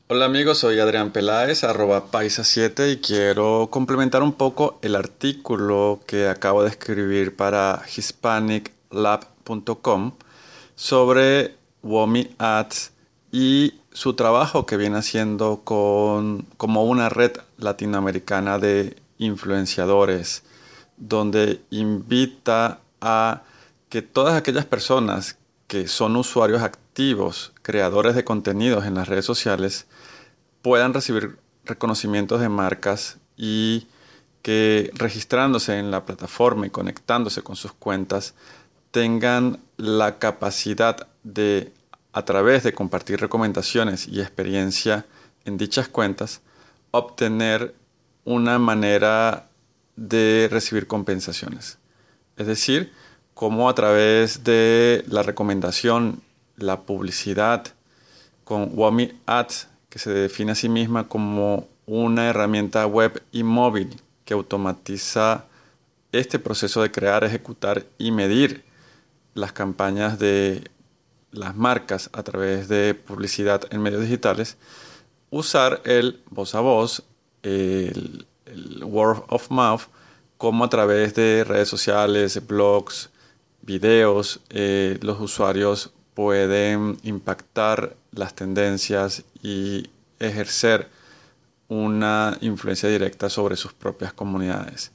Hola amigos, soy Adrián Peláez, @paisa7 y quiero complementar un poco el artículo que acabo de escribir para hispaniclab.com sobre WOMI Ads y su trabajo que viene haciendo como una red latinoamericana de influenciadores, donde invita a que todas aquellas personas que son usuarios activos, creadores de contenidos en las redes sociales, puedan recibir reconocimientos de marcas y que registrándose en la plataforma y conectándose con sus cuentas tengan la capacidad de, a través de compartir recomendaciones y experiencia en dichas cuentas, obtener una manera de recibir compensaciones. Es decir, cómo a través de la recomendación, la publicidad con WOMI Ads, que se define a sí misma como una herramienta web y móvil que automatiza este proceso de crear, ejecutar y medir las campañas de las marcas a través de publicidad en medios digitales, usar el voz a voz, el word of mouth, como a través de redes sociales, blogs, videos, los usuarios pueden impactar las tendencias y ejercer una influencia directa sobre sus propias comunidades.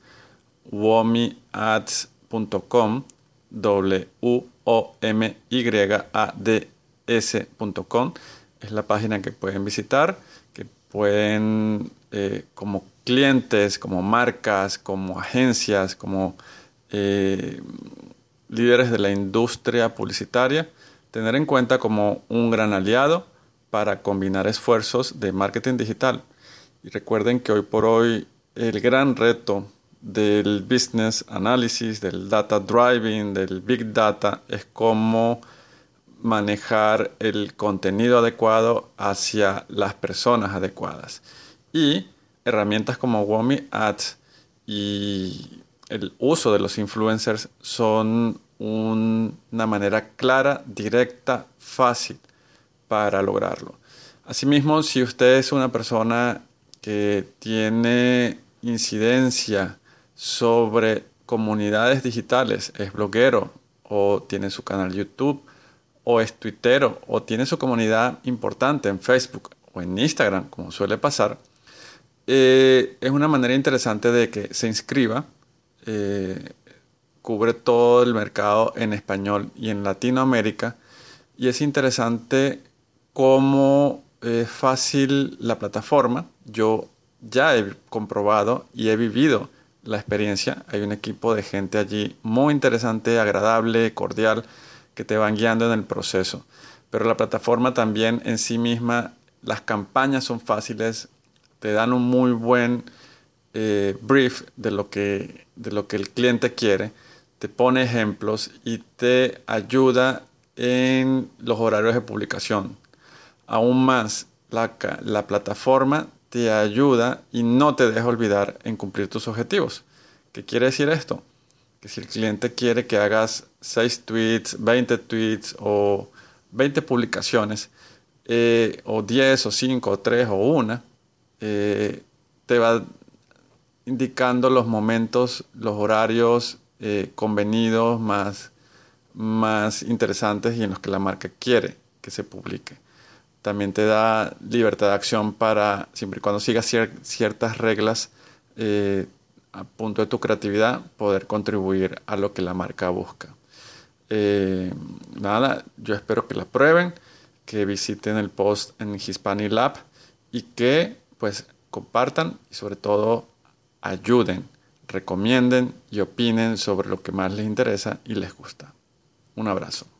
womiads.com, WOMYADS.com es la página que pueden visitar, que pueden como clientes, como marcas, como agencias, como líderes de la industria publicitaria, tener en cuenta como un gran aliado para combinar esfuerzos de marketing digital. Y recuerden que hoy por hoy el gran reto del business analysis, del data driving, del big data, es cómo manejar el contenido adecuado hacia las personas adecuadas. Y herramientas como WOMI Ads y el uso de los influencers son una manera clara, directa, fácil para lograrlo. Asimismo, si usted es una persona que tiene incidencia sobre comunidades digitales, es bloguero o tiene su canal YouTube o es tuitero o tiene su comunidad importante en Facebook o en Instagram, como suele pasar, es una manera interesante de que se inscriba. Cubre todo el mercado en español y en Latinoamérica, y es interesante cómo es fácil la plataforma. Yo ya he comprobado y he vivido la experiencia. Hay un equipo de gente allí muy interesante, agradable, cordial, que te van guiando en el proceso. Pero la plataforma también en sí misma, las campañas son fáciles, te dan un muy buen brief de lo que el cliente quiere, te pone ejemplos y te ayuda en los horarios de publicación. Aún más, la plataforma te ayuda y no te deja olvidar en cumplir tus objetivos. ¿Qué quiere decir esto? Que si el cliente quiere que hagas 6 tweets, 20 tweets o 20 publicaciones, o 10 o 5 o 3 o una, te va indicando los momentos, los horarios convenidos más interesantes y en los que la marca quiere que se publique. También te da libertad de acción para, siempre y cuando sigas ciertas reglas, a punto de tu creatividad, poder contribuir a lo que la marca busca. Yo espero que la prueben, que visiten el post en Hispanic Lab y que pues compartan y sobre todo ayuden, recomienden y opinen sobre lo que más les interesa y les gusta. Un abrazo.